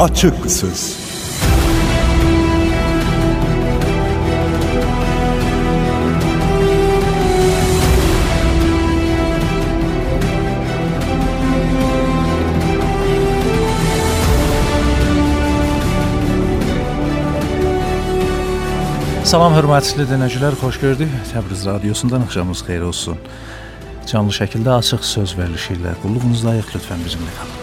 Açık Söz. Salam hörmətli dinləyicilər, xoş gördük. Təbriz radiosundan axşamınız xeyir olsun. Canlı şəkildə açıq söz verilişi ilə qulluğunuzdayıq. Lütfən bizimlə qalın.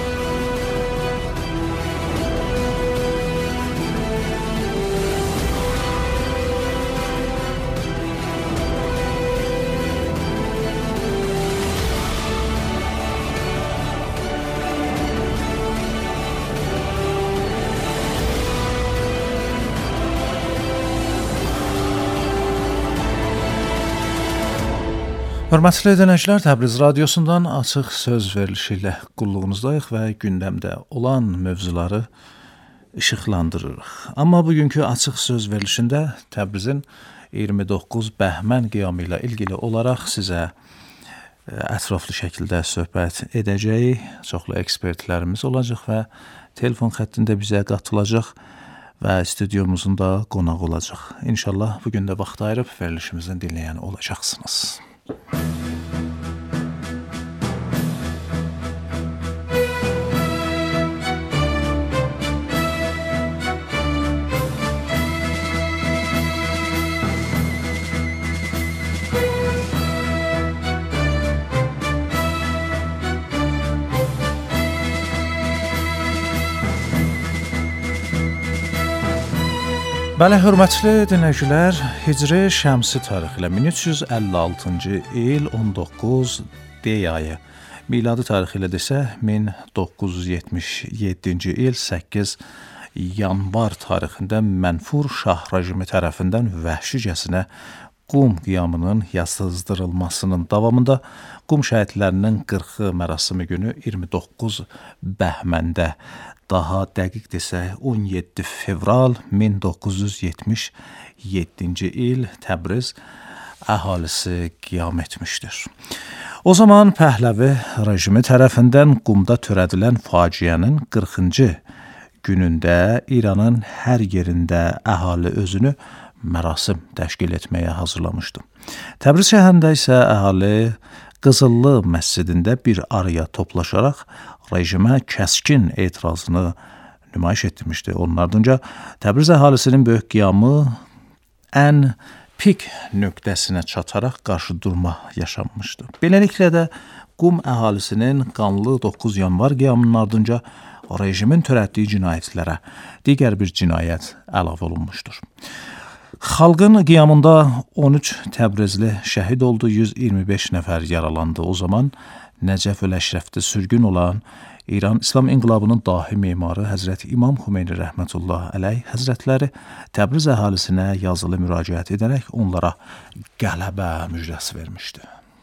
Hörmətli dinləyicilər, Təbriz radiosundan açıq söz verilişi ilə qulluğunuzdayıq və gündəmdə olan mövzuları işıqlandırırıq. Amma bugünkü açıq söz verilişində Təbrizin 29 Bəhmən qiyamı ilə ilgili olaraq sizə ətraflı şəkildə söhbət edəcəyik. Çoxlu ekspertlərimiz olacaq və telefon xəttində bizə qatılacaq və studiomuzun da qonaq olacaq. İnşallah bugün də vaxt ayırıb verilişimizdən dinləyən olacaqsınız. Bəli, hörmətli dinləyicilər, Hicri Şəmsi tarixi ilə 1356-cı il 19 D ayı, miladi tarixi ilə desə 1977-ci il 8 yanvar tarixində Mənfur Şah rejimi tərəfindən vəhşicəsinə Qum qiyamının yasızdırılmasının davamında Qum şəhidlərinin 40 mərasimi günü 29 Bəhməndə, daha dəqiq desək 17 fevral 1977-ci il Təbriz əhalisi qiyam etmişdir. O zaman Pəhləvi rejimi tərəfindən Qumda törədilən faciənin 40-cı günündə İranın hər yerində əhali özünü mərasim təşkil etməyə hazırlamışdı. Təbriz şəhərində isə əhali Qızıllı məscidində bir araya toplaşaraq rejimə kəskin etirazını nümayiş etdirmişdi. Onun ardınca Təbriz əhalisinin böyük qiyamı ən pik nöqtəsinə çataraq qarşıdurma yaşanmışdı. Beləliklə də Qum əhalisinin qanlı 9 yanvar qiyamının ardınca rejimin törətdiyi cinayətlərə digər bir cinayət əlavə olunmuşdur. Xalqın qiyamında 13 Təbrizli şəhid oldu, 125 nəfər yaralandı. O zaman Nəcəf Əşrəfdə sürgün olan İran İslam İnqilabının dahi memarı Həzrət İmam Xümeyni rəhmətullah əleyh həzrətləri Təbriz əhalisinə yazılı müraciət edərək onlara qələbə müjdəsi vermişdi.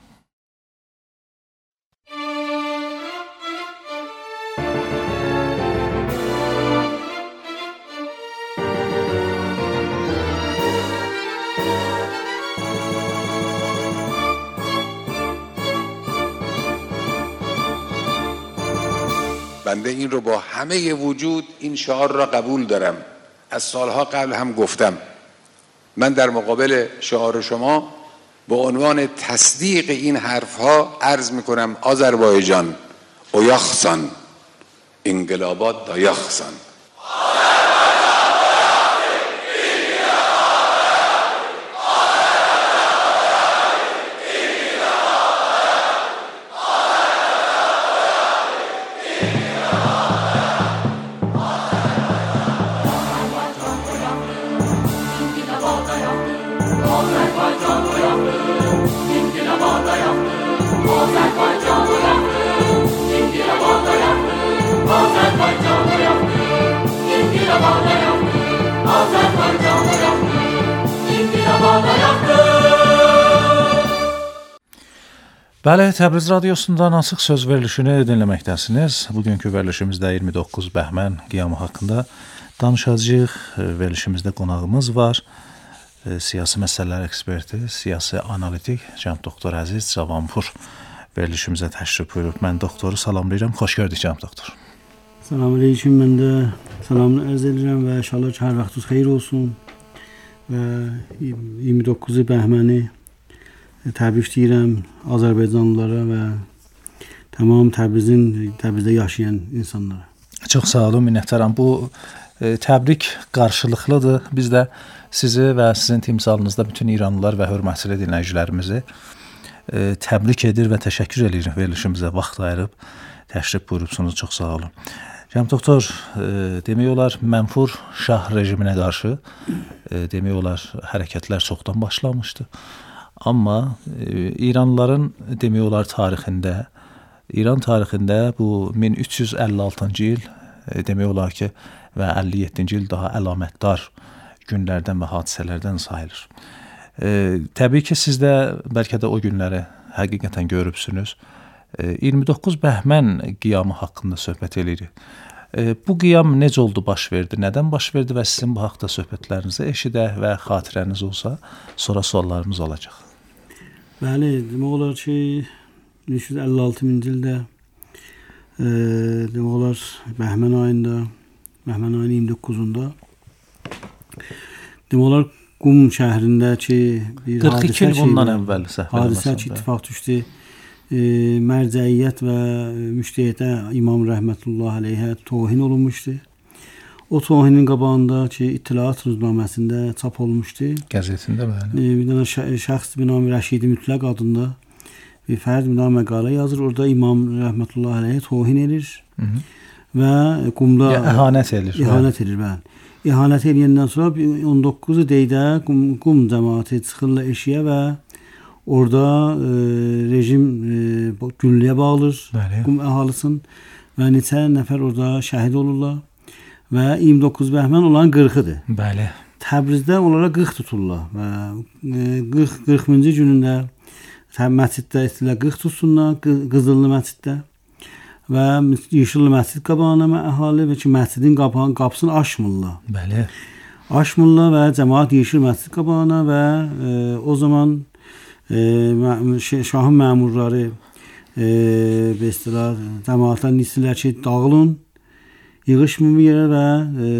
بنده این رو با همه وجود این شعار را قبول دارم. از سالها قبل هم گفتم. من در مقابل شعار شما با عنوان تصدیق این حرفها عرض میکنم آذربایجان اویاخسان انقلابات دایاخسان. Bəli, Təbriz radiosundan açıq söz verilişini dinləməkdəsiniz. Bugünkü verilişimizdə 29 Bəhmən qiyamı haqqında danışacağıq. Verilişimizdə qonağımız var. Siyasi məsələlər eksperti, siyasi analitik cənab doktor Əziz Cavanpur verilişimizə təşrif buyurub. Mən doktoru salamlayıram. Xoş gördük cənab doktor. Selamünaleyküm, mən də salamını ərz edirəm və inşallah ki, hər vaxtınız xeyir olsun və 29 bəhməni təbrik deyirəm Azərbaycanlılara və tamam Təbrizdə yaşayan insanlara. Çox sağ olun, minnətdaram. Bu təbrik qarşılıqlıdır. Biz də sizi və sizin timsalınızda bütün İranlılar və hörmətli dinləyicilərimizi təbrik edir və təşəkkür edirik verilişimizə vaxt ayırıb təşrif buyurubsunuz. Çox sağ olun. Cənab doktor, demək olar mənfur şah rejiminə qarşı demək olar hərəkətlər çoxdan başlamışdı. Amma İranlıların demək olar İran tarixində bu 1356-cı il demək olar ki və 57-ci il daha əlamətdar günlərdən və hadisələrdən sayılır. Təbii ki, siz də bəlkə də o günləri həqiqətən görübsünüz. 29 bəhmən qiyamı haqqında söhbət edirik. Bu qiyam necə oldu, baş verdi, nədən baş verdi və sizin bu haqda söhbətlərinizi eşidək və xatirəniz olsa, sonra suallarımız olacaq. Bəli, demək olar ki 1356-cı ildə demək olar Bəhmən ayının 29-unda demək olar Qum şəhrində ki bir 42 il bundan əvvəl hadisə ki ittifaq düşdü. Mərcəiyyət və müştəhiyyətə İmam rəhmətullah əleyhə tohin olunmuşdu. O tohinin qabağında ki İttilaat rüznaməsində çap olmuşdu. Qəzetində bəli. Bir dənə şəxs binam Rəşidi Mütləq adında bir fərd bir məqalə yazır. Orada İmam rəhmətullah əleyhə tohin edir. Və Qumda əhanət edir. Bəli. İhanət edəndən sonra 19 deydə Qum cəmaəti çıxırlar eşiyə və orada rejim güllüyə bağlır Qum əhalisini və neçə nəfər orada şəhid olurlar və 29 bəhmən olan 40-dır. Bəli. Təbrizdə onlara 40 tuturlar və 40-cı günündə məsciddə istəyirlər 40 tutsunlar, Qızıllı məsciddə və Yeşilli məscid qabağına əhali və ki məscidin qapısını açmırlar. Bəli. Açmırlar və cəmaət Yeşil məscid qabağına və o zaman şahın məmurları bestilər cəmaətlər istəyirlər ki dağılın, yığışmın bir yerə və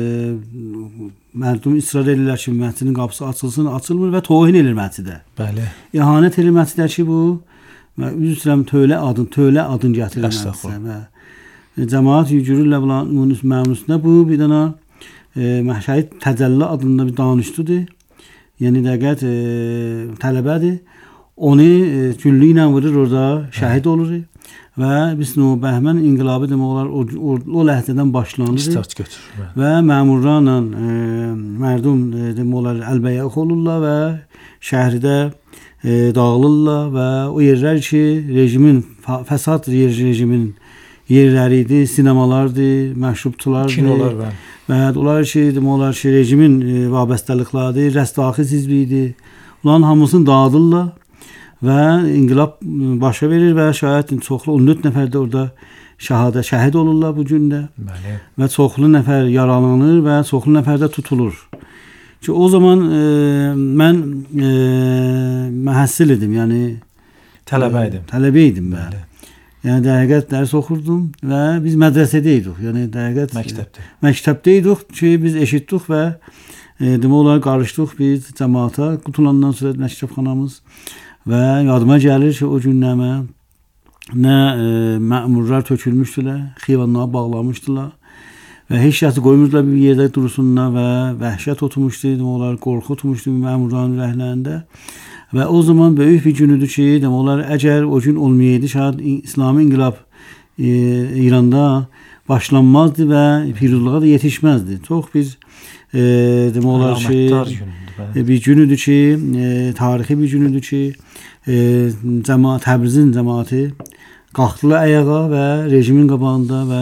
mərdum israr edirlər ki məscidin qapısı açılsın, açılmır və tohin edir məscidə. Bəli. İhanət edir məscidlər ki bu üzrəm tövlə adın gətirilməlisə və cəmaət yürürlər bunun məmurusunda. Bu bir dənə Məhşəhid Təcəlli adında bir danışdıdır. Yəni dəqiqət tələbədir. Onu güllü ilə vurur, orada şəhid olur və biz o Bəhmən inqilabı demək olar o ləhzədən başlanır. Start götürür. Və məmurlarla mərdum demək olar əlbəyax olurlar və şəhərdə dağılırlar və o yerlər ki rejimin fəsad rejimin yerləri idi, sinemalardır, məşrubçulardır. Kinolar və onlar ki demək olar ki rejimin vabestəlikləri, rəstvaxi hizbi onların hamısını dağıdırlar və inqilab başa verir və şayət çoxlu 14 nəfər də orada şəhid olurlar bu gündə. Bəli. Və çoxlu nəfər yaralanır və çoxlu nəfər də tutulur. Ki o zaman mən məhəssil idim, yəni tələbə idim mən. Yəni dəqiqət dərs oxurdum və biz mədrəsədə idik. Yəni dəqiqət məktəbdə idik ki biz eşitdik və demək olar qarışdıq biz cəmaata qutulandan sonra məktəbxanamız və yadıma gəlir ki o günləmə nə məmurlar tökülmüşdülər, xivanlara bağlamışdılar. Və heç kəsi qoymurdular bir yerdə dursunlar və vəhşət tutmuşdu, onlar qorxu tutmuşdu məmurların rəhlərində. Və o zaman böyük bir günüdür ki, onlar əgər o gün olmayaydı, şayad İslami inqilab İranda başlanmazdı və piruzluğa da yetişməzdi. Çox bir demək olar ki, bir günüdür ki, tarixi bir günüdür ki, Təbrizin cəmaəti qalxdılar ayağa və rejimin qabağında və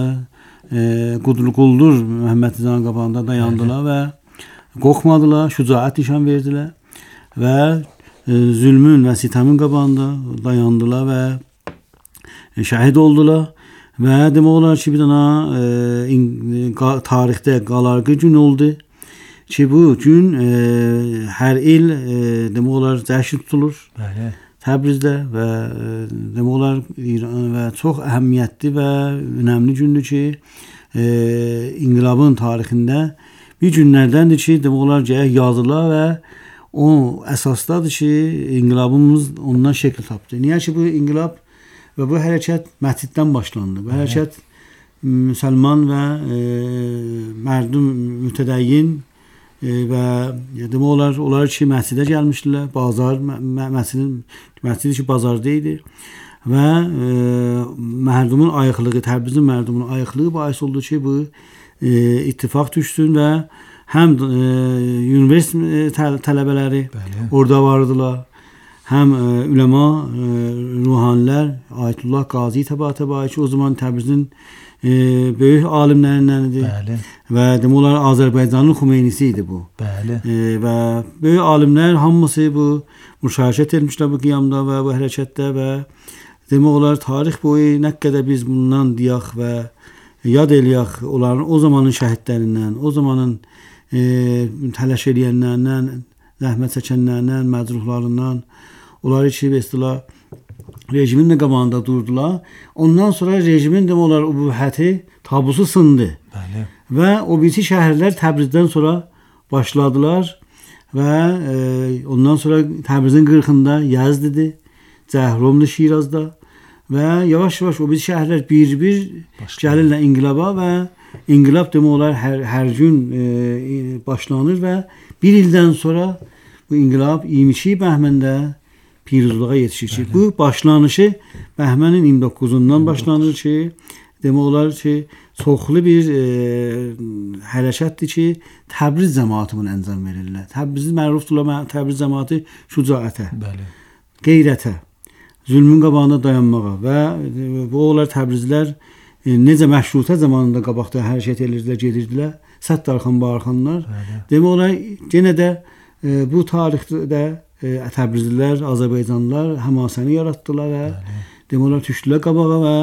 quldur Məhəmməd Rızanın qabağında dayandılar və qorxmadılar, şücaət nişan verdilər və zülmün və sitamın qabağında dayandılar və şəhid oldular və demək olar ki bir dənə tarixdə qalarqı gün oldu ki bu gün hər il demək olar cəşn tutulur Təbrizdə və demək olar və çox əhəmiyyətli və önəmli gündür ki inqilabın tarixində bir günlərdəndir ki, demək olar ki, yazılar və o əsasdadır ki, inqilabımız ondan şəkil tapdı. Niyə ki, bu inqilab və bu hərəkət məsciddən başlandı. Bu hərəkət müsəlman və mərdum mütədəyyin və demək olar, onlar ki, məscidə gəlmişdilər. Bazar, məscid ki, bazarda idi. Və mərdumun ayıqlığı, Təbrizin mərdumunun ayıqlığı bahis oldu ki, bu ittifaq düşsün və həm universitet tələbələri orada vardılar, həm üləma, ruhanilər, Ayətullah Qazi təbəə ki, o zaman Təbrizin böyük alimlərindən idi. Və demək olar Azərbaycanın Xumeynisi idi bu. Və böyük alimlər hamısı bu müşarəkət etmişlər bu qiyamda və bu hərəkətdə və demək olar tarix boyu nə qədər biz bundan deyək və yad eləyək onların o zamanın şəhidlərindən, o zamanın təlaş edənlərindən, zəhmət çəkənlərindən, məcruhlarından, onları ki, istilah rejimin də qabağında durdular. Ondan sonra rejimin demək olar übuhəti tabusu sındı. Və o birisi şəhərlər Təbrizdən sonra başladılar və ondan sonra Təbrizin qırxında Yazdidir, Cəhromlu Şirazda və yavaş-yavaş o birisi şəhərlər bir-bir gəlirlər inqilaba və inqilab demək olar hər gün başlanır və bir ildən sonra bu inqilab 22 Bəhməndə piruzluğa yetişir ki, bu başlanışı Bəhmənin 29-undan başlanır ki, demək olar ki, çoxlu bir hərəkətdir ki, Təbriz cəmaatı bunu əncam verirlər. Təbriz mərufdurlar, Təbriz cəmaatı şücaətə, qeyrətə, zülmün qabağında dayanmağa və bu olar Təbrizlər necə məşrutə zamanında qabaqda hərəkət edirdilər, gedirdilər, Səttarxan, Barxanlar. Demək olar, yenə də bu tarixdə Təbrizlilər, Azərbaycanlılar həmasəni yaratdılar və demək olar, düşdülər qabağa və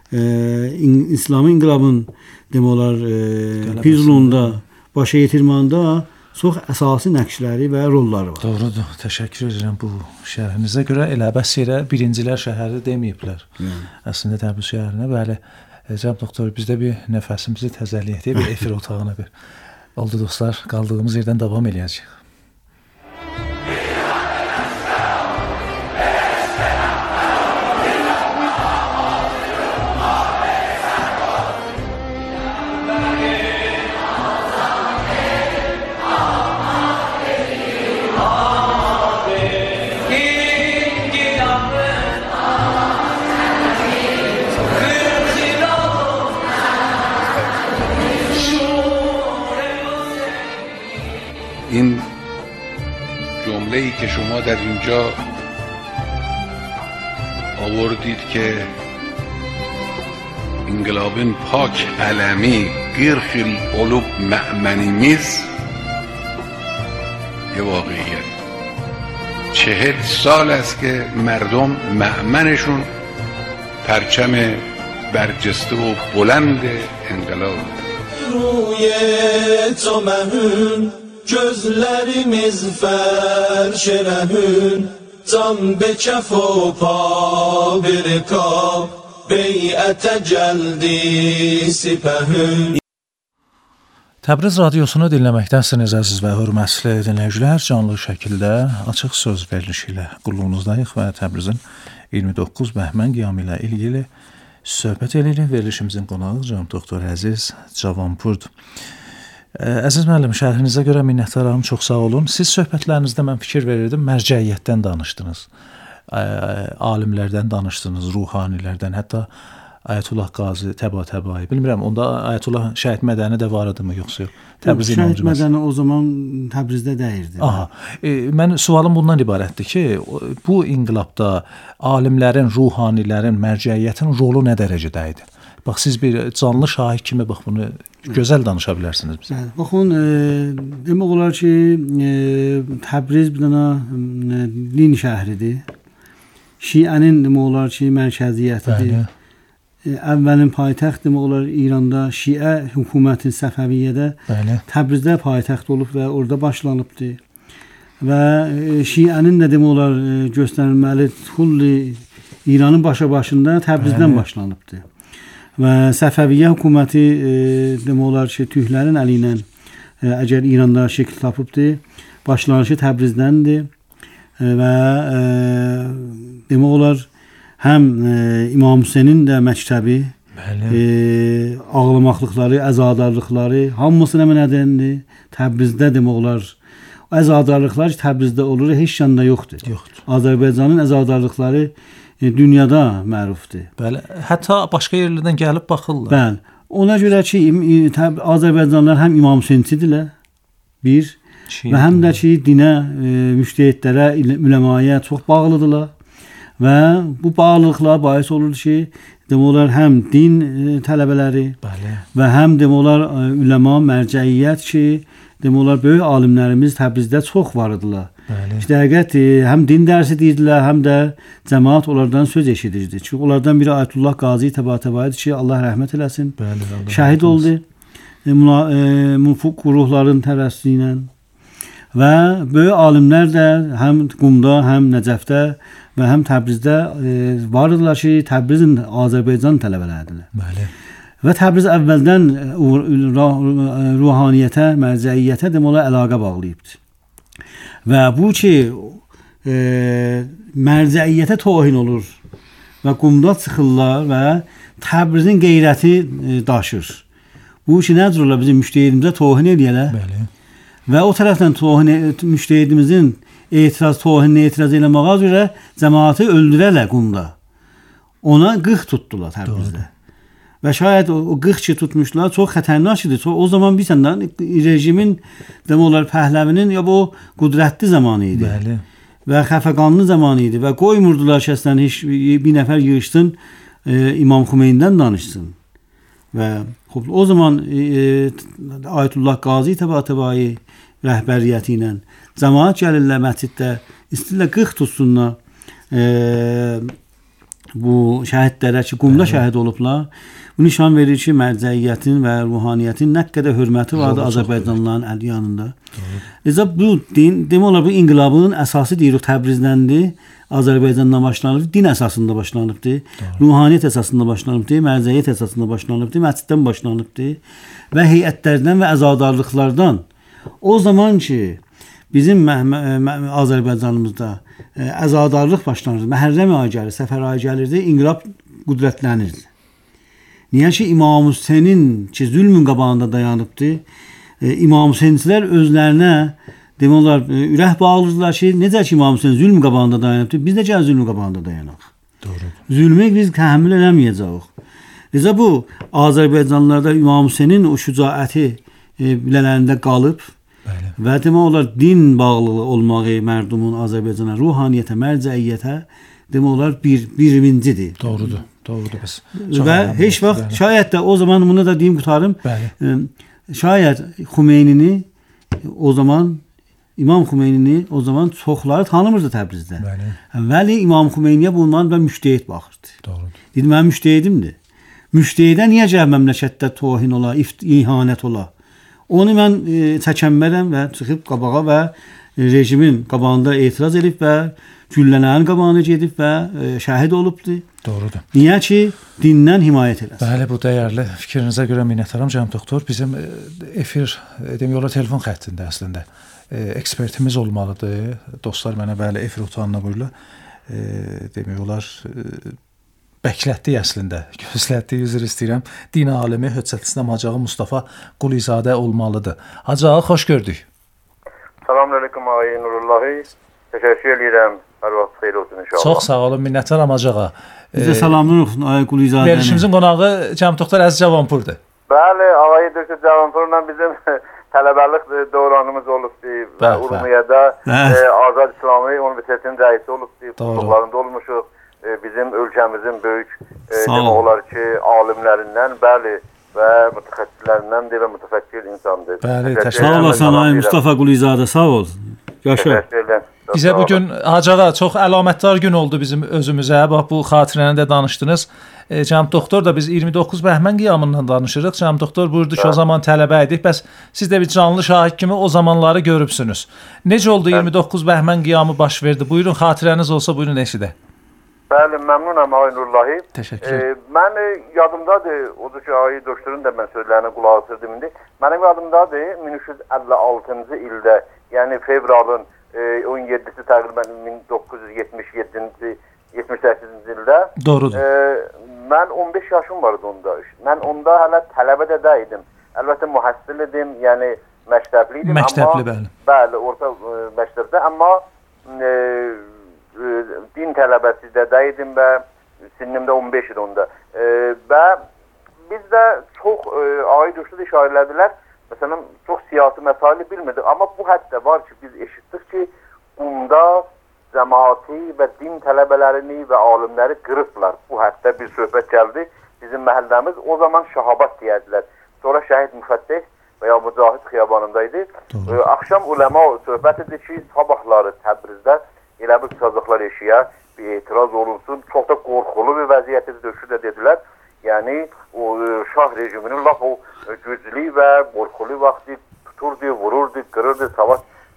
İslamı inqilabın demək olar, Pirlunda başa yetirmanda çox əsası nəqşləri və rolları var. Doğrudur. Təşəkkür edirəm bu şərhinizə görə. Elə bəs yerə birincilər şəhəri deməyiblər. Əslində Təbriz şəhərinə. Bəli, cənab doktor, biz də bir nəfəsimizi təzəliyək deyə bir efir otağına bir. Oldu dostlar, qaldığımız yerdən davam eləyəcəyik. این جمله‌ای که شما در اینجا آوردید که انقلابın پاک علمی قرخ القلوب مأمنیمیز یه واقعیت 40 سال است که مردم مأمنشون پرچم برجسته و بلند انقلاب روی تو مهون gözlerimiz ferş rehün can be kef و پا برکاب بیعت geldi sipehün. Təbriz radiosunu dinləməkdəsiniz əziz və hörmətli dinləyicilər. Canlı şəkildə açıq söz verilişi ilə qulluğunuzdayıq və Təbrizin 29 Bəhmən qiyamı ilə ilgili söhbət edirik. Verilişimizin qonağı cənab doktor Əziz Cavanpurdur. Əziz müəllim, şərhinizə görə minnətdaram, çox sağ olun. Siz söhbətlərinizdə mən fikir verirdim, mərcəiyyətdən danışdınız, alimlərdən danışdınız, ruhanilərdən, hətta Ayətullah Qazi, Təbəi. Bilmirəm, onda Ayətullah Şəhid Mədəni də var idi mı, yoxsa yox? Şəhid Mədəni o zaman Təbrizdə deyirdi. Aha, mən sualım bundan ibarətdir ki, bu inqilabda alimlərin, ruhanilərin, mərcəiyyətin rolu nə dərəcədə idi? Bax, siz bir canlı şahid kimi bax bunu gözəl danışa bilərsiniz bizə. Baxın, demək olar ki, Təbriz bir dənə din şəhridir. Şiənin demək olar ki, mərkəziyyətidir. Əvvəlin paytaxt demək olar İranda Şiə hökuməti Səfəviyyədə Təbrizdə paytaxt olub və orada başlanıbdır. Və Şiənin də demək olar göstərilməli kulli İranın başında Təbrizdən başlanıbdır. və Səfəviyyə hökuməti demək olar ki, türklərin əli ilə əgər İranda şəkil tapıbdı, başlanışı Təbrizdəndir və demək olar həm İmam Hüseynin də məktəbi, ağlamaqlıqları, əzadarlıqları hamısı nə mənədəndir? Təbrizdə demək olar. Əzadarlıqlar Təbrizdə olur, heç yanda yoxdur. Azərbaycanın əzadarlıqları dünyada mərufdur. Bəli, hətta başqa yerlərdən gəlib baxırlar. Bəli. Ona görə ki, Azərbaycanlılar həm İmam Hüseyinçidirlər, bir, və həm də ki, dinə, müştəhidlərə, üləmaya çox bağlıdırlar. Və bu bağlılıqlar bais olur ki, demək olar həm din tələbələri və həm demək olar üləma, mərcəiyyət ki, demək olar böyük alimlərimiz Təbrizdə çox var idilər. İşte həqiqət həm din dərsi deyirdilər, həm də cəmaət onlardan söz eşidirdi. Çünki onlardan biri Ayətullah Qazi Təbatəbaydı ki, Allah rəhmət eləsin. Şəhid oldu. Mufuq ruhların tərəssüsü ilə. Və böyük alimlər də həm Qumda, həm Nəcəfdə və həm Təbrizdə var idilər ki, Təbrizin Azərbaycan tələbələridirlər. Və Təbriz əvvəldən ruhaniyyətə, mərcəiyyətə demək olar əlaqə bağlayıbdır. Və bu ki, mərcəiyyətə tohin olur və Qumda çıxırlar və Təbrizin qeyrəti daşır. Bu ki, nədir olar bizim müştəhidimizə tohin eləyələr? Və o tərəfdən müştəhidimizin tohinə etiraz eləməyə görə cəmaatı öldürərlər Qumda. Ona 40 tutdular Təbrizdə. Və şayət o 40 ki tutmuşlar çox xətərnak idi. O zaman bilsən də rejimin demək olar Pəhləvinin ya bu qüdrətli zamanı idi. Və xəfəqanlı zamanı idi və qoymurdular şəxsən heç bir nəfər yığışsın İmam Xümeynidən danışsın. Və o zaman Ayətullah Qazi Təbatəbayi rəhbəriyyəti ilə cəmaət gəlirlər məsciddə, istəyirlər 40 tutsunlar bu şəhidlərə ki, Qumda şəhid olublar. Bu nişan verir ki, mərcəiyyətin və ruhaniyyətin nə qədər hörməti vardı Azərbaycanlıların ədyanında. Bu din, demək olar bu inqilabın əsası deyirik Təbrizdəndir. Azərbaycandan başlanıb, din əsasında başlanıbdır. Ruhaniyyət əsasında başlanıbdır, mərcəiyyət əsasında başlanıbdır, məsciddən başlanıbdır və heyətlərdən və əzadarlıqlardan. O zaman ki, bizim Azərbaycanımızda əzadarlıq başlanırdı, Məhərrəm ayı gəlir, Səfər ayı gəlirdi, inqilab qüdrətlənirdi. Niyə ki, İmam Hüseynin ki, zülmün qabağında dayanıbdı, İmam Hüseyinçilər özlərinə demək olar, ürək bağlıdırlar ki, necə ki İmam Hüseyin zülmün qabağında dayanıbdı, biz necə zülmün qabağında dayanaq? Zülmü biz təhəmmül eləməyəcəyik. Necə bu, Azərbaycanlılarda İmam Hüseynin o şücaəti bilələrində qalıb və demək olar, din bağlılığı olmağı mərdumun Azərbaycana, ruhaniyyətə, mərcəiyyətə demək olar, birincidir. Doğrudur. Doğrudur. Və heç vaxt, şayət də o zaman bunu da deyim qutarım, şayət Xümeynini o zaman, İmam Xümeynini o zaman çoxları tanımırdı Təbrizdə. Vəli İmam Xümeyniyə bundan da müştəhid baxırdı. Dedim, mən müştəhidimdir. Müştehidə niyə gəl məmləkətdə tohin ola, ihanət ola? Onu mən çəkənmərəm və çıxıb qabağa və rejimin qabağında etiraz edib və güllələrin qabağına gedib və şəhid olubdur. Doğrudur. Niyə ki, dindən himayət eləsin. Bəli, bu dəyərli fikrinizə görə minnətdaram cənab doktor. Bizim efir, demək olar, telefon xəttində əslində ekspertimiz olmalıdır. Dostlar mənə bəli efir utanına buyurlar. Demək olar, bəklətdik əslində, gözlətdik, üzr istəyirəm. Din alimi, Höccət İslam Hacı Mustafa Qulizadə olmalıdır. Hacı ağa, xoş gördük. Salamünaleyküm ağay Nurullahi. Təşəkkür edirəm. Hər vaxt xeyir olsun inşallah. Çox sağ olun, minnətdaram Hacı ağa. Bizə salamlar olsun ay Qulizadəni. Verilişimizin qonağı cənab doktor Əziz Cavanpurdur. Bəli, ağay doktor Cavanpurla bizim tələbəlik dövranımız olubdu və Urmiyədə Azad İslami Universitetinin rəisi olubdu. Futbollarında olmuşuq. Bizim ölkəmizin böyük demək olar ki, alimlərindən, bəli, və mütəxəssislərindən və mütəfəkkir insandır. Bəli, sağ olasın ay Mustafa Qulizadə, sağ ol. Yaşa. Bizə bugün Hacı ağa çox əlamətdar gün oldu bizim özümüzə. Bax bu xatirəni də danışdınız. Cənab doktor da biz 29 Bəhmən qiyamından danışırıq. Cənab doktor buyurdu ki, o zaman tələbə idik. Bəs siz də bir canlı şahid kimi o zamanları görübsünüz. Necə oldu 29 Bəhmən qiyamı baş verdi? Buyurun, xatirəniz olsa buyurun eşidək. Bəli, məmnunam Ağay Nurlahi. Təşəkkür. Mən yadımdadır, odur ki, Ağay Döştürün də mən sözlərinə qulaq asırdım indi. Mənim yadımdadır 1356-cı ildə, yəni fevralın 17-si təqribən 1977-ci 78-ci ildə. Doğrudur. Mən 15 yaşım vardı onda. Mən onda hələ tələbə də idim. Əlbəttə mühəssil idim, yəni məktəbli idim. Məktəbli, bəli. Bəli, orta məktəbdə, amma din tələbəsi də idim və sinimdə 15 idi onda. Və biz də çox Ağay Döştür işarə elədilər. Məsələn, çox siyasi məsaili bilmirdik. Amma bu həddə var ki, biz eşitdik ki, Qumda cəmaati və din tələbələrini və alimləri qırıblar. Bu həddə bir söhbət gəldi. Bizim məhəlləmiz o zaman Şahabat deyədilər. Sonra Şəhid Müfəttəh və ya Mücahid xiyabanındaydı. Axşam uləma söhbət edir ki, sabahları Təbrizdə elə bir çıxacaqlar eşiyə, bir etiraz olunsun. Çox da qorxulu bir vəziyyəti Döştür də dedilər. Yəni, o şah rejiminin laf o güclü və qorxulu vaxtı tuturdu, vururdu, qırırdı savaş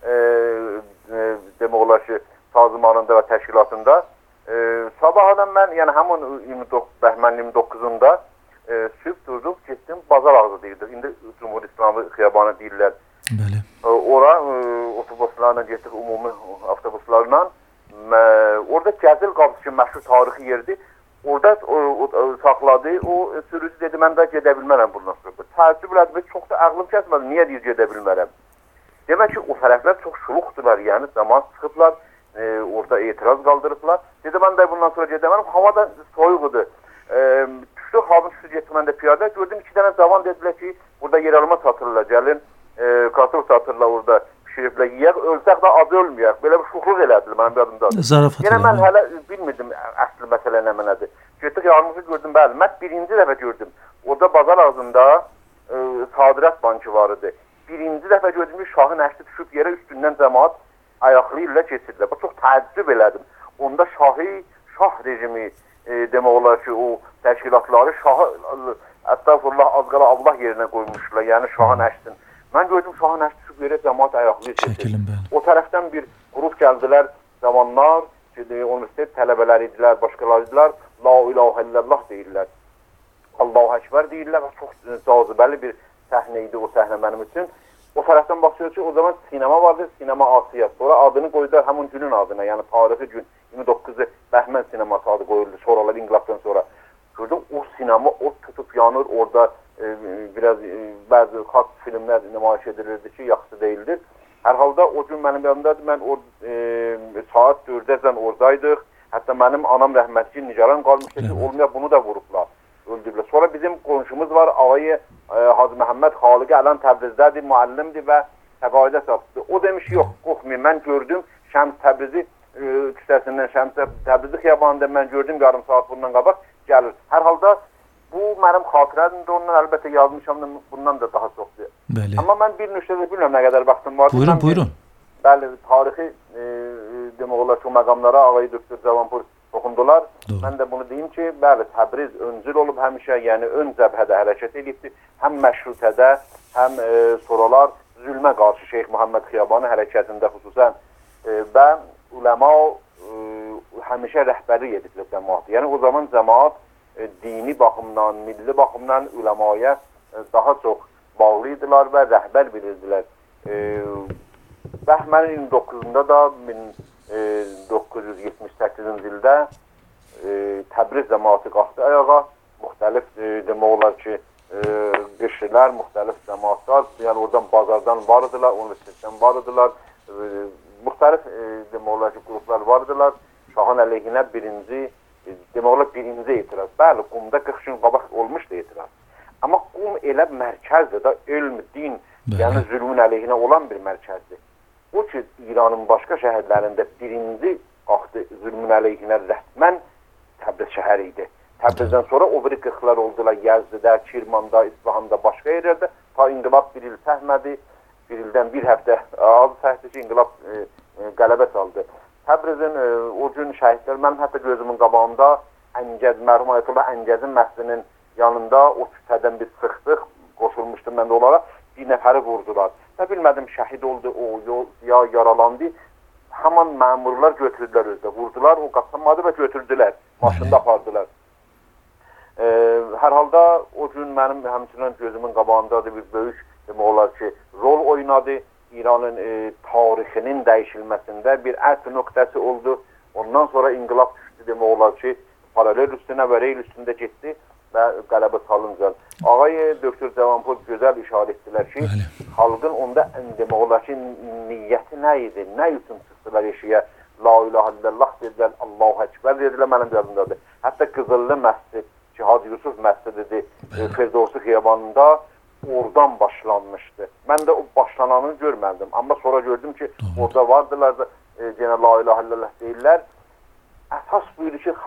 demək olar ki, sazmanında və təşkilatında. Sabahadan mən, yəni həmin Bəhmən 29-unda sübh durdum, getdim, Bazar ağzı deyildir. İndi Cumhur İslamı xiyabanı deyirlər. Bəli. Ora otobuslarla getdik, ümumi avtobuslarla. Orada Gəzil qapısı ki, məşhur tarixi yerdir. Orada saxladı, o sürücü dedi, mən də gedə bilmərəm bundan sonra. Təəccüb elədim, çox da ağlım kəsmədi, niyə deyir gedə bilmərəm? Demək ki, o tərəflər çox şuluqdular, yəni zaman çıxıblar, orada etiraz qaldırıblar. Dedi, mən də bundan sonra gedəmərəm, hava da soyuqdur. Düşdük, havın üstü getdim, mən də piyada, gördüm 2 dənə cavan dedilər ki, burada yer alma satırlar, gəlin, kartof satırlar orada, pişiriblər, yiyək, ölsək də az ölməyək. Belə bir şuxluq elədilər, mənim yadımdadır. Zarafat yenə mən hələ bilmirdim əsli məsələ nə mənədir. Getdik, yarımızı gördüm, bəli, mən birinci dəfə gördüm. Orada Bazar ağzında Sadirat bankı var idi. Birinci dəfə gördüm ki, şahın əşli düşüb yerə üstündən cəmaat ayaqlı ilə keçirdiler. Bu çox təəccüb elədim. Onda şah rejimi demək olar ki, o təşkilatları şahı, əstəğfurullah, az qala Allah yerinə qoymuşlar. Yəni şahın əşlin. Mən gördüm şahın əşli düşüb yerə cəmaat ayaqlı keçirdi. O tərəfdən bir qrup gəldilər, zamanlar, universitet tələbələri idilər, başqaları idilər, La ilahə illallah deyirlər. Allahu Ekber deyirlər və çox cazibəli bir səhnə idi o səhnə mənim üçün. O tərəfdən baxıyor ki, o zaman sinema vardı, Sinema Asiya. Sonra adını qoydular həmin günün adına, yəni tarixi gün 29 Bəhmən sineması adı qoyuldu sonralar İnqilabdan sonra. Gördüm o sinema o tutub yanır, orada biraz bəzi xalq filmlər nümayiş edilirdi ki, yaxşı deyildir. Hər halda o gün mənim yanımdadır, mən saat 4-dən oradaydıq. Hətta mənim anam rəhmətli Nigaran qalmışdı ki, olmaya bunu da vurublar, öldürürlər. Sonra bizim qonşumuz var, ağayı Hacı Məhəmməd Xaliqi Ələn Təbrizdədir, müəllimdir və təqaüdə satışdır. O demiş, yox, qorxmayın, mən gördüm Şəms Təbrizi küçəsindən, Şəms Təbrizi xiyabanında mən gördüm yarım saat bundan qabaq gəlir. Hər halda bu mənim xatirəmdir, ondan əlbəttə yazmışam da bundan da daha çoxdur. Bəli. Amma mən bir nöqtədə bilmirəm nə qədər vaxtım var. Buyurun. Bəli, tarixi demək olar ki, məqamlara Ağay Döştür Cavanpur toxundular. Doğru. Mən də bunu deyim ki, bəli, Təbriz öncül olub həmişə, yəni ön cəbhədə hərəkət edibdir. Həm məşrutədə, həm sonralar zülmə qarşı Şeyx Muhammed Xiyabani hərəkətində xüsusən və uləma həmişə rəhbərlik ediblər cəmaat. Yəni o zaman cəmaat dini baxımdan, milli baxımdan uləmaya daha çox bağlı idilər və rəhbər bilirdilər. Bəhmənin 29-unda da 1978-ci ildə Təbriz cəmaatı qalxdı ayağa. Müxtəlif demək olar ki, qişilər, müxtəlif cəmaatlar, yəni oradan bazardan vardılar, universitetdən vardılar, müxtəlif demək olar ki, qruplar vardılar. Şahın əleyhinə demək olar birinci etiraz. Bəli, Qumda 40 gün qabaq olmuşdu etiraz. Amma Qum elə mərkəzdir da, elm, din, yəni zülmün əleyhinə olan bir mərkəzdir. O ki, İranın başqa şəhərlərində birinci qalxdı zülmün əleyhinə rəhmən Təbriz şəhəri idi. Təbrizdən sonra o biri qırxlar oldular Yazdıda, Kirmanda, İsfahanda, başqa yerlərdə. Ta inqilab bir il səhmədi, bir ildən bir həftə az səhvdir ki, inqilab qələbə saldı. Təbrizin o gün şəhidlər, mənim hətta gözümün qabağında Əngəz, mərhum Ayətullah Əngəzin məscidinin yanında o kütədən biz sıxdıq, qoşulmuşdum mən də onlara, bir nəfəri vurdular. Və bilmədim şəhid oldu, o ya yaralandı. Haman məmurlar götürdülər özdə, vurdular, o qaçamadı və götürdülər. Maşında apardılar. Hər halda o gün mənim həmçinin gözümün qabağındadır bir böyük demək olar ki, rol oynadı. İranın tarixinin dəyişilməsində bir ət nöqtəsi oldu. Ondan sonra inqilab düşdü demək olar ki, paralel üstünə və reyl üstündə getdi və qələbə salınca. Ağay Dr. Cavanpur gözəl işarə etdilər ki, xalqın onda demək olar ki, niyyəti nə idi? Nə üçün çıxdılar eşiyə? La ilahe illallah dedilər, Allahu Ekber dedilər, mənim yadımdadır. Hətta Qızıllı məscid, Hacı Yusuf məscididir, Firdevsi xiyabanında oradan başlanmışdı. Mən də o başlananı görmədim. Amma sonra gördüm ki, orada vardılar da yenə la ilahe illallah deyirlər. Əsas buyurur ki,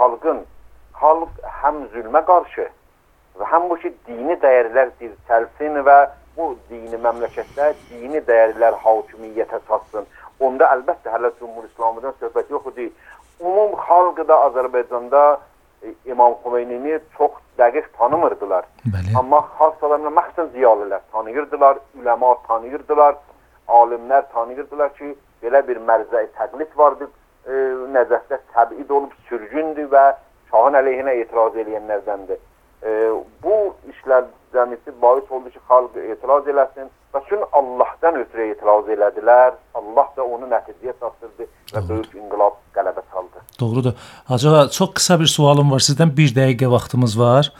xalq həm zülmə qarşı və həm bu ki, dini dəyərlər dirçəlsin və bu dini məmləkətdə dini dəyərlər hakimiyyətə çatsın. Onda əlbəttə hələ Cumhur İslamıdan söhbət yoxdur. Umum xalqı da Azərbaycanda İmam Xomeynini çox dəqiq tanımırdılar. Bəli. Amma xalq salamına məxsən ziyalılar tanıyırdılar, üləma tanıyırdılar, alimlər tanıyırdılar ki, belə bir mərzə-i təqlid vardı, Nəcəfdə təbid olub sürgündür və şahın əleyhinə etiraz edənlərdəndir. Bu işlər cəmiyyəti bahis oldu ki, xalq etiraz eləsin və çünki Allahdan ötürü etiraz elədilər. Allah da onu nəticəyə çatdırdı və böyük inqilab qələbə saldı. Doğrudur. Hacı, çox qısa bir sualım var. Sizdən 1 dəqiqə vaxtımız var.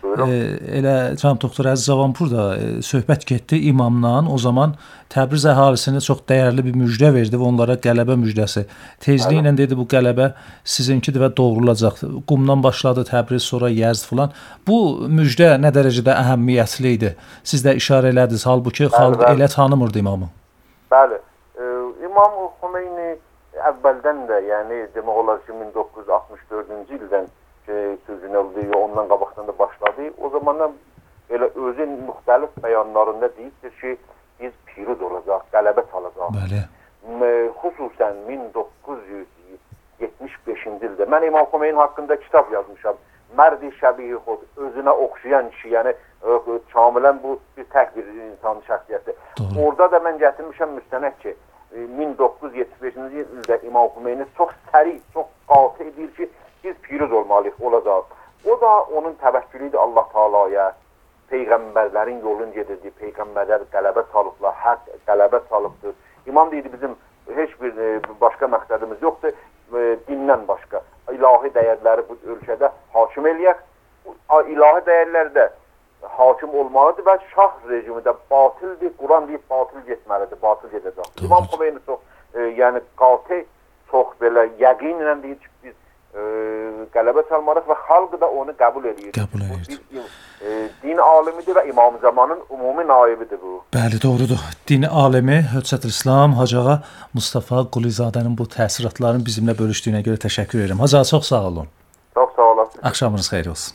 Elə cənab doktor Əziz Cavanpur da söhbət getdi imamla. O zaman Təbriz əhalisinə çox dəyərli bir müjdə verdi və onlara qələbə müjdəsi. Tezliklə dedi bu qələbə sizinkidir və doğrulacaq. Qumdan başladı Təbriz, sonra Yəzd filan. Bu müjdə nə dərəcədə əhəmiyyətli idi? Siz də işarə elədiniz. Halbuki xalq elə tanımırdı imamı. Bəli. İmam Xomeyni əvvəldən də, yəni demək olar ki 1964-cü ildən sözünü oldu, ondan qabaqdan da başladı. O zamandan elə özü müxtəlif bəyanlarında deyibdir ki, biz piruz olacaq, qələbə çalacaq. Bəli. Xüsusən 1975-ci ildə mən İmam Xomeyn haqqında kitab yazmışam. Mərd-i şəbihi xod, özünə oxşayan kişi, yəni kamilən bu bir tək bir insan şəxsiyyəti. Orada da mən gətirmişəm müstənək ki, 1975-ci ildə İmam Xomeyni çox səri, çox qatı edir ki, biz piruz olmalıyıq, olacaq. O da onun təvəkkülüydü Allah Taala'ya. Peyğəmbərlərin yolunu gedirdi. Peyğəmbərlər qələbə çalıblar, haqq qələbə çalıbdır. İmam deyildi, bizim heç bir başqa məqsədimiz yoxdur, dindən başqa. İlahi dəyərləri bu ölkədə hakim eləyək. İlahi dəyərlər də hakim olmalıdır və şah rejimi də batildir. Quran deyib batil getməlidir, batil gedəcək. İmam Xomeyni çox, yəni qatı, çox belə yəqinlə deyir ki, biz qələbə çalmarıq və xalq da onu qəbul edir. Din alimidir və İmam Zamanın ümumi naibidir bu. Bəli, doğrudur. Din alimi Höccətülislam Hacı ağa Mustafa Qulizadənin bu təsiratlarını bizimlə bölüşdüyünə görə təşəkkür edirəm. Hacı ağa, çox sağ olun. Çox sağ olasınız. Axşamınız xeyir olsun.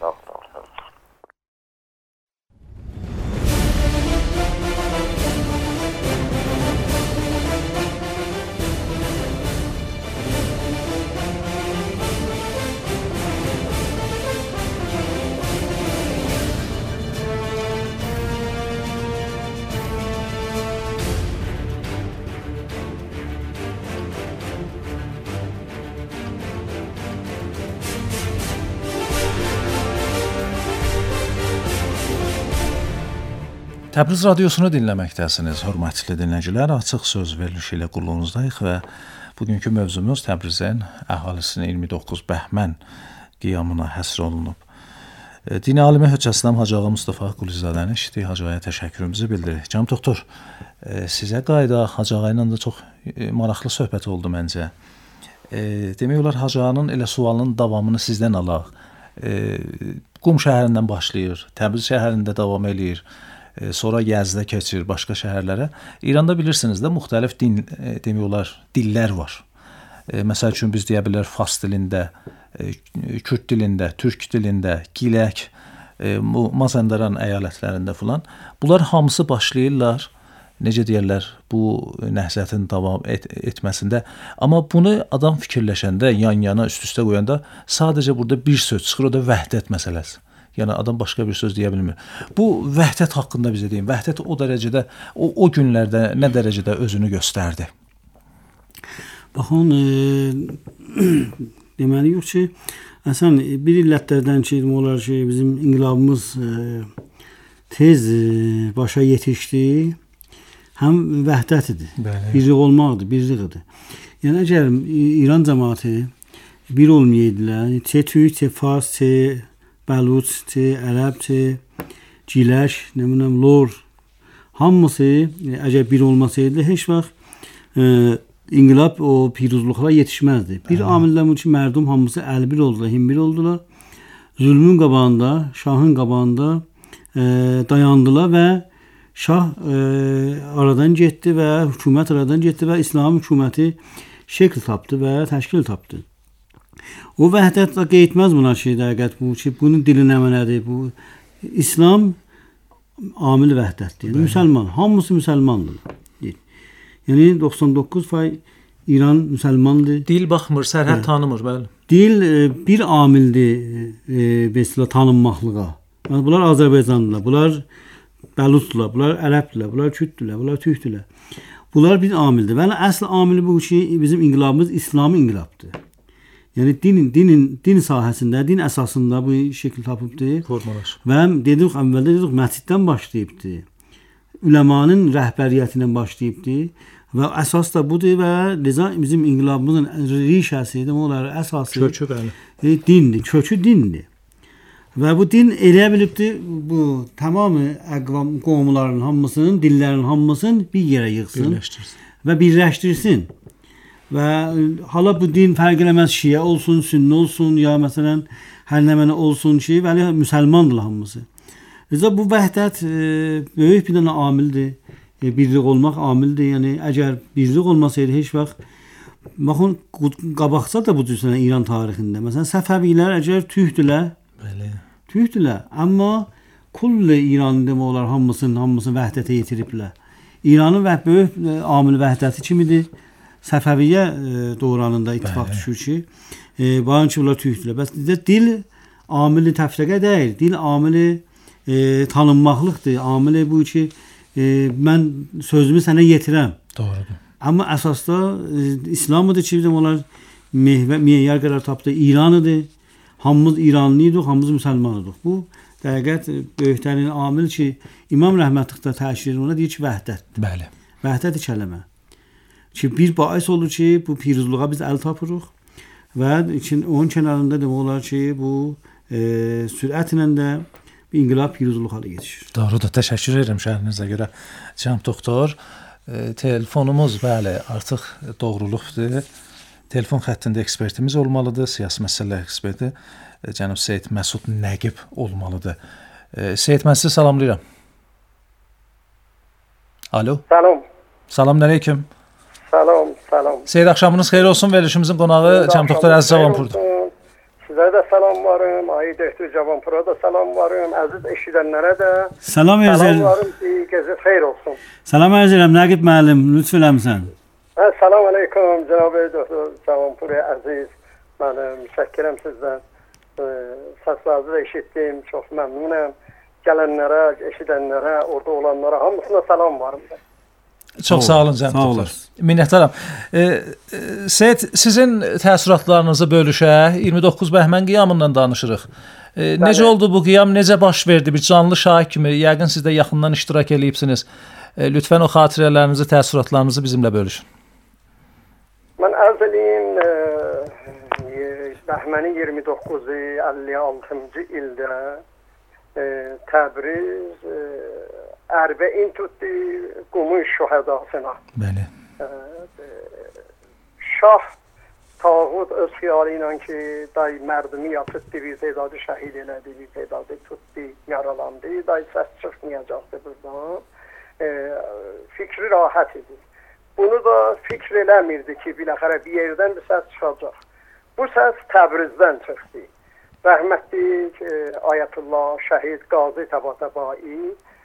Təbriz radiosunu dinləməkdəsiniz, hörmətli dinləyicilər. Açıq söz verilişi ilə qulluğunuzdayıq və bugünkü mövzumuz Təbrizin əhalisinin 29 bəhmən qiyamına həsr olunub. Din alimi Höccətülislam Hacı ağa Mustafa Qulizadəni eşitdik. Hacı ağaya təşəkkürümüzü bildiririk. Cənab doktor, sizə qaydaq Hacı ağa ilə də çox maraqlı söhbət oldu məncə. Demək olar Hacı ağanın elə sualının davamını sizdən alaq. Qum şəhərindən başlayır, Təbriz şəhərində davam eləyir. Sonra Yəzdə keçir, başqa şəhərlərə. İranda bilirsiniz də müxtəlif din, demək olar, dillər var. Məsəl üçün biz deyə bilər fars dilində, kürd dilində, türk dilində, gilək, Mazandaran əyalətlərində filan. Bunlar hamısı başlayırlar, necə deyirlər, bu nəhzətin davam etməsində. Amma bunu adam fikirləşəndə, yan-yana, üst-üstə qoyanda sadəcə burada bir söz çıxır, o da vəhdət məsələsi. Yəni adam başqa bir söz deyə bilmir. Bu vəhdət haqqında bizə deyin. Vəhdət o dərəcədə, o günlərdə nə dərəcədə özünü göstərdi? Baxın, deməliyik ki, Əsən bir illətlərdən ki, olar ki, bizim inqilabımız tez başa yetişdi. Həm vəhdət idi. Birlik olmaqdır, birlik idi. Yəni əgər İran cəmaəti bir olmayaydılar, türk, fars, bəluç, ərəb, ciləş, nə bilim, lor hamısı əgər bir olmasaydı heç vaxt İnqilab o piruzluqlara yetişməzdi. Bir amillər ki, mərdum hamısı əlbir oldular, himbir oldular. Zülmün qabağında, şahın qabağında dayandılar və şah aradan getdi və hökumət aradan getdi və İslam hökuməti şəkil tapdı və təşkil tapdı. O vəhdət qeyd etməz buna ki, dəqiqət bu ki, bunun dili nə mənədir? Bu İslam amil vəhdətdir. Yəni müsəlman, hamısı müsəlmandır. Yəni 99% İran müsəlmandır. Dil baxmır, sərhəd tanımır, bəli. Dil bir amildir, mesela tanınmaqlığa. Yəni bunlar Azərbaycanlılar, bunlar Bəluçlar, bunlar Ərəblər, bunlar Kürdlər, bunlar Türklər. Bunlar bir amildir. Və əsl amili bu ki, bizim inqilabımız İslami inqilabdır. Yəni din sahəsində, din əsasında bu şəkil tapıbdır. Və dedik əvvəldə məsciddən başlayıbdır. Üləmanın rəhbəriyyətindən başlayıbdır. Və əsas da budur və bizim inqilabımızın rişəsi, deməli əsası kökü bəli. Dindir, kökü dindir. Və bu din elə bilibdir, bu tamamı əqvam qovumların hamısının, dillərin hamısını bir yerə yığsın və birləşdirsin. Və hala bu din fərq eləməz, şiə olsun, sünni olsun, ya məsələn hər nə mənə olsun ki, vəli müsəlmandır hamısı. Bu vəhdət böyük bir dənə amildir. Birlik olmaq amildir. Yəni əgər birlik olmasaydı heç vaxt baxın qabaqsa da bu cüsənə İran tarixində. Məsələn Səfəvilər əgər türkdülər. Bəli. Türkdülər, amma kulli İran demək olar hamısını vəhdətə yetiriblər. İranın böyük amil vəhdəti kimidir? Səfəviyyə dövründə ittifaq düşür ki, baxın ki bunlar türkdülər. Bəs dil amili təfriqə deyil. Dil amili tanınmaqlıqdır. Amili bu ki, mən sözümü sənə yetirəm. Doğrudur. Amma əsasda İslamıdır ki, onlar meyar qərar tapdı. İranıdır. Hamımız İranlıyıq, hamımız müsəlmanıq. Bu dəqiqət böyüklərin amil ki, İmam Rəhmətlikdə təşkil ona deyir ki, vəhdətdir. Bəli. Vəhdət kəlmə. Ki bir bais olur ki, bu piruzluğa biz əl tapırıq və onun kənarında demək olar ki, bu sürətlə də İnqilab piruzluq halı yetişir. Doğrudur, təşəkkür edirəm şərhinizə görə. Cənab doktor, telefonumuz bəli, artıq doğruluqdur. Telefon xəttində ekspertimiz olmalıdır, siyasi məsələlər eksperti cənab Seyid Məsud Nəqib olmalıdır. Seyid Məsud, salamlayıram. Alo. Salam. Salam, aleyküm. Salam. Seyid, axşamınız xeyir olsun. Verilişimizin qonağı cənab doktor Əziz Cavanpurdur. Sizə də salam varım, Ayı Döhtür Cavanpura da salam varım, əziz eşidənlərə də salam varım ki, gecə xeyir olsun. Salam edirəm, Nəqib müəllim, lütf eləmisən. Salam aleyküm, cənab Döhtür Cavanpura, əziz, mən müşəkkirəm sizdən. Səslərinizi də eşitdim, çox məmnunam. Gələnlərə, eşidənlərə, orada olanlara hamısına salam varım. Çox sağ olun cənab doktor. Minnətdaram. Seyid, sizin təəssüratlarınızı bölüşək. 29 Bəhmən qiyamından danışırıq. Necə oldu bu qiyam, necə baş verdi? Bir canlı şahid kimi, yəqin siz də yaxından iştirak eləyibsiniz. Lütfən o xatirələrinizi, təəssüratlarınızı bizimlə bölüşün. Mən ərz edeyim, Bəhməni 29-56-cı ildə Təbriz Ərbəin tutdu Qumun şühədasına. Bəli. Şah tağut öz xiyarı ilə ki, day mərdumi yapıbdı, bir tedadı şəhid elədi, bir tedadı tutdu, yaralandı, day səs çıxmayacaqdı buradan. Fikri rahat idi. Bunu da fikr eləmirdi ki, biləxərə bir yerdən bir səs çıxacaq. Bu səs Təbrizdən çıxdı. Rəhmətlik Ayətullah Şəhid Qazi Təbatəbai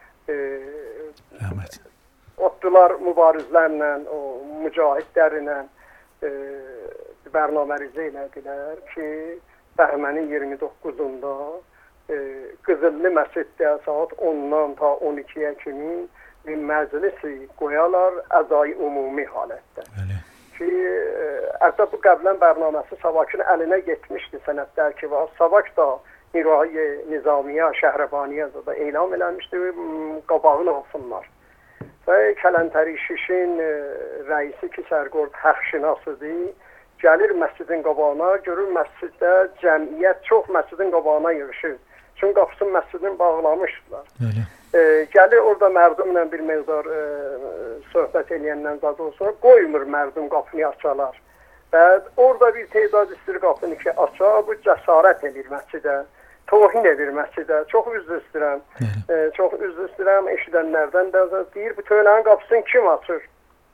otdular mübarizlərlə, o mücahidlərlə bərnamərizə elədilər ki, Bəhmənin 29-unda Qızıllı məsciddə saat 10-dan ta 12-yə kimi bir məclisi qoyalar əzai ümumi halətdə. ki, hətta bu qəblən bərnaməsi Savakın əlinə getmişdi sənədlər ki, Savak da İrahi Nizamiyə, Şəhrəbaniyə da elan eləmişdi, qabağını alsınlar. Və Kələntəri Şişin rəisi ki, sərgord həqşinasıdır, gəlir məscidin qabağına, görür məsciddə cəmiyyət çox məscidin qabağına yığışır. Çünki qapısını məscidin bağlamışdılar. Gəlir orada mərdumla bir məqdar söhbət eləyəndən sonra qoymur mərdum qapını açalar. Və orada bir tezad istir qapını ki, aça, bu cəsarət edir məscidə, tohin edir məscidə. Çox üzr istəyirəm, eşidənlərdən də deyir, bu tövlənin qapısını kim açır?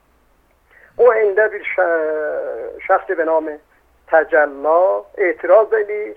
O ində bir şəxsi benamı Təcəlla etiraz edir.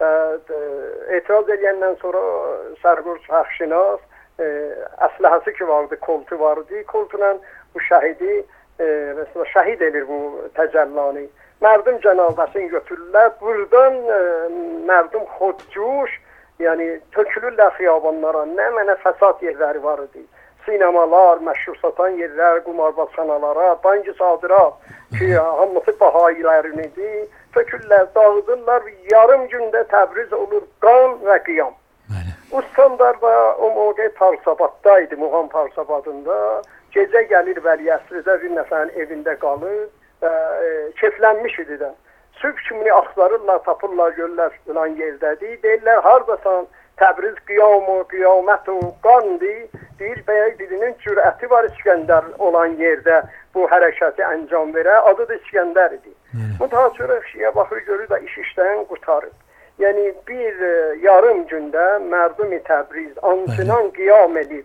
Etiraz eləyəndən sonra sərgurc həqşinas əsləhəsi ki vardı, koltu vardı. Koltla bu şəhidi şəhid edir bu Təcəllanı. Mərdum cənazəsini götürürlər. Buradan mərdum xodcuş, yəni tökülürlər xiyabanlara. Nə mənə fəsad yerləri var idi. Sinemalar, məşhur satan yerlər, qumarbazxanalara, banki sadirat ki, hamısı bahayilərin idi. Tökürlər, dağıdırlar. Yarım gündə Təbriz olur qan və qiyam. Bu standarda o mövqe Parsabad'daydı, Muğam Parsabad'ında. Gecə gəlir Vəliyəsridə bir nəfərin evində qalır və keflənmiş idi də. Sübh kimini axtarırlar, tapırlar, görürlər filan yerdədir. Deyirlər, haradasan? Təbriz qiyamət o qandır. Deyir, bəyə dilinin cürəti var İskəndər olan yerdə bu hərəkəti əncam verə. Adı da İskəndər idi. Mütəşəkkir şiyə baxır, görür də iş işdən qurtarır. Yəni bir yarım gündə mərdum-i Təbriz ansınan qiyam edib,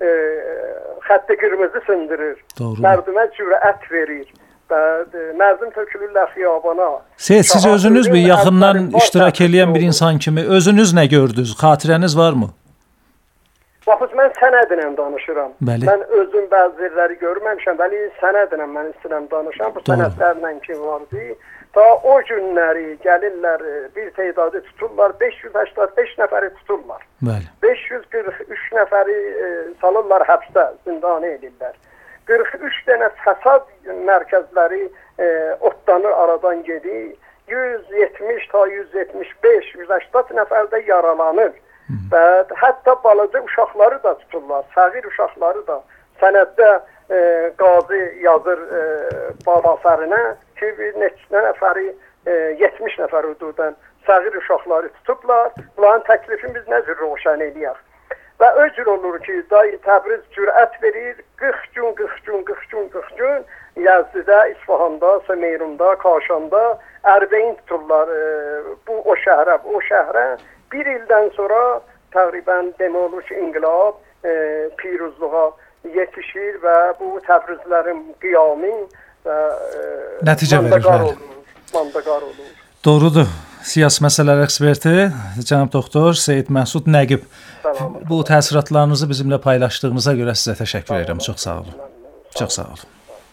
xətti qırmızı sındırır, mərdumə cürət verir. Mərdum tökülürlər xiyabana. Siz özünüz bir yaxından iştirak edən bir insan kimi özünüz nə gördünüz? Xatirəniz varmı? Baxın, mən sənədlə danışıram. Mən özüm bəzi yerləri görməmişəm, bəli sənədlə mən istəyirəm danışam. Bu sənədlərlə ki vardı. Ta o günləri gəlirlər, bir tedadı tuturlar, 585 nəfəri tuturlar. 543 nəfəri salırlar həbsdə, zindana edirlər. 43 dənə fəsad mərkəzləri otlanır, aradan gedir. 170 ta 175, 180 nəfər də yaralanır. Və hətta balaca uşaqları da tuturlar, səğir uşaqları da. Sənəddə qazi yazır babasərinə ki, bir neçə nəfəri, 70 nəfər hududən səğir uşaqları tutublar. Bunların təklifini biz nə cür roşən eləyək? Və o cür olur ki, Təbriz cürət verir, 40 gün Yazdidə, İsfahanda, Semeyrunda, Kaşanda ərbəyin tuturlar o şəhrə. Bir ildən sonra təqribən demək olur ki, inqilab piruzluğa yetişir və bu Təbrizlərin qiyamın nəticə verir. Mandaqar olur. Doğrudur. Siyasi məsələlər eksperti cənab doktor Seyid Məsud Nəqib. Bu təsiratlarınızı bizimlə paylaşdığınıza görə sizə təşəkkür edirəm. Çox sağ olun. Çox sağ olun.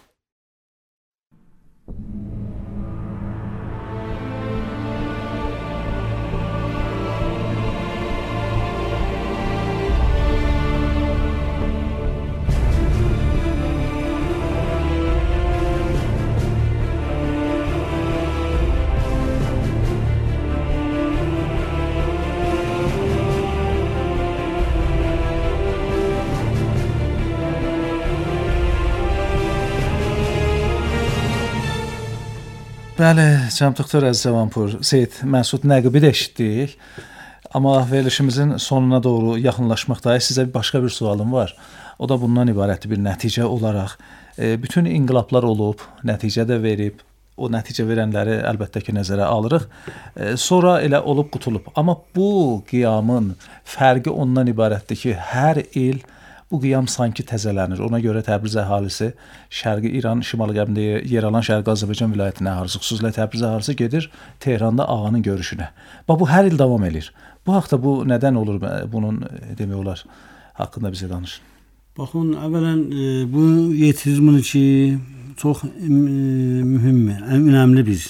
Bəli, cənab doktor Əzizəvanpur, Seyid Məsud Nəqibi də eşitdik. Amma verilişimizin sonuna doğru yaxınlaşmaqdayıq. Sizə başqa bir sualım var. O da bundan ibarətdir bir nəticə olaraq. Bütün inqilablar olub, nəticə də verib. O nəticə verənləri əlbəttə ki, nəzərə alırıq. Sonra elə olub qutulub. Amma bu qiyamın fərqi ondan ibarətdir ki, hər il bu qiyam sanki təzələnir. Ona görə Təbriz əhalisi Şərqi İran, şimal-qərbində yer alan Şərqi Azərbaycan vilayətinə əhalisi, xüsusilə Təbriz əhalisi gedir Tehranda ağanın görüşünə. Bu hər il davam edir. Bu haqda bu nədən olur? Bunun demək olar haqqında bizə danışın. Baxın, əvvələn bu yetirizmin ki çox mühüm, önəmli bir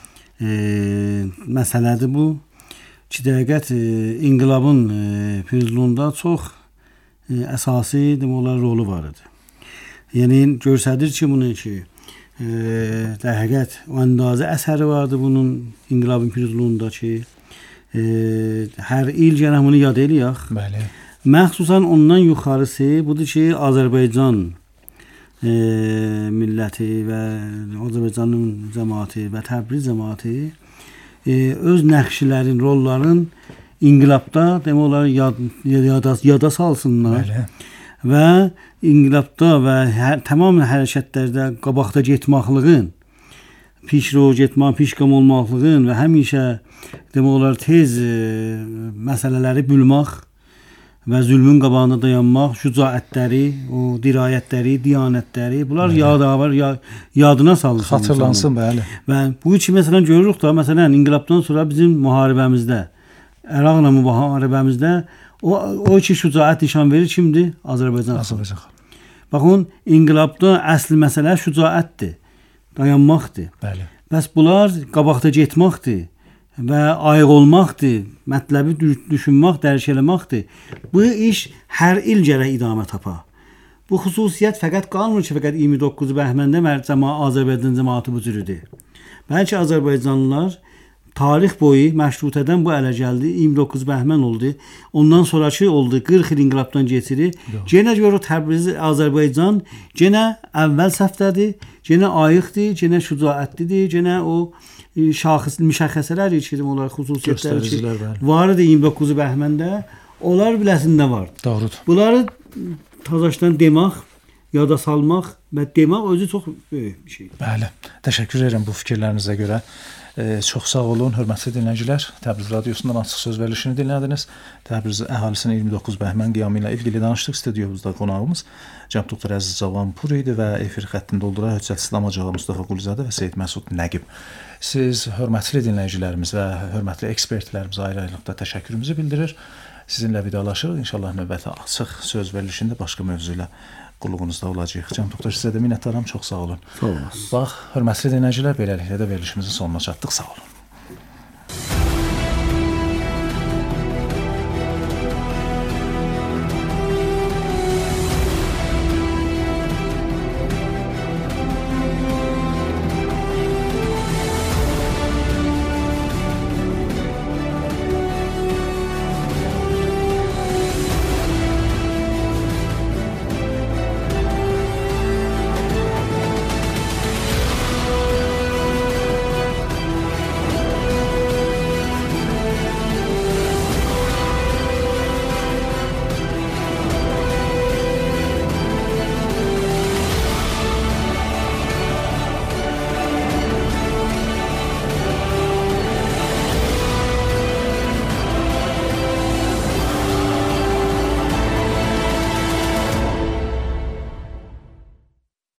məsələdir bu. Ki dəqiqət inqilabın piruzluğunda çox əsası demək olar rolu var idi. Yəni göstərir ki, bunu ki در həqiqət o andazə əsəri vardı bunun İnqilabın Piruzluğunda ki, hər il gənə bunu yad eləyək. Bəli. Məxsusən ondan yuxarısı budur ki, Azərbaycan milləti və Azərbaycanın cəmaəti və Təbriz cəmaəti öz nəqşlərin, rolların İnqilabda demək olar yada salsınlar. Bəli. Və İnqilabda və tamam hərəkətlərdə qabaqda getməkliyin, pişro getmək, pişqam olmaqlığın və həmişə demək olar tez məsələləri bölmək və zülmün qabağında dayanmaq, şücaətləri, o dirayətləri, diyanətləri, bunlar yadına salınsın. Xatırlansın, bəli. Və bu üçün məsələn görürük da, məsələn İnqilabdan sonra bizim müharibəmizdə, Əraqla müharibəmizdə o iki şücaət nişan verir kimdir? Azərbaycan. Baxın, İnqilabda əsl məsələ şücaətdir, dayanmaqdır. Bəli. Bəs bunlar qabaqda getməkdir və ayıq olmaqdır, mətləbi düşünmək, dərk eləməkdir. Bu iş hər il gərək idamə tapa. Bu xüsusiyyət fəqət qalmır ki, fəqət 29 bəhməndə Azərbaycan cəmaəti bu cürüdür. Bəlkə Azərbaycanlılar tarix boyu məşrutədən bu ələ gəldi, 29 bəhmən oldu. Ondan sonraki oldu, 40 il inqilabdan keçirir. Yenə görə Təbriz, Azərbaycan yenə əvvəl səfdədir, yenə ayıqdır, yenə şücaətlidir, yenə o şəxs müşəxxəsələr ki, onlar xüsusiyyətləri var idi 29 bəhməndə, onlar biləsində var. Doğrudur. Bunları təzədən demək, yada salmaq və demək özü çox böyük bir şey. Bəli. Təşəkkür edirəm bu fikirlərinizə görə. Çox sağ olun, hörmətli dinləyicilər. Təbriz radiosundan açıq söz verilişini dinlədiniz. Təbriz əhalisinin 29 bəhmən qiyamı ilə ilgili danışdıq. Studiyomuzda qonağımız cənab doktor Əziz Cavanpur idi və efir xəttini dolduran Hüccət İslam Hocağı Mustafa Qulizadə və Seyid Məsud Nəqib. Siz hörmətli dinləyicilərimiz və hörmətli ekspertlərimizə ayrı-ayrılıqda təşəkkürümüzü bildirir. Sizinlə vidalaşırıq. İnşallah növbəti açıq söz verilişində başqa mövzu ilə qulluğunuzda olacaq. Cənab doktor, sizə də minnətdaram. Çox sağ olun. Sağ olun. Bax, hörmətli dinləyicilər, beləliklə də verilişimizin sonuna çatdıq. Sağ olun.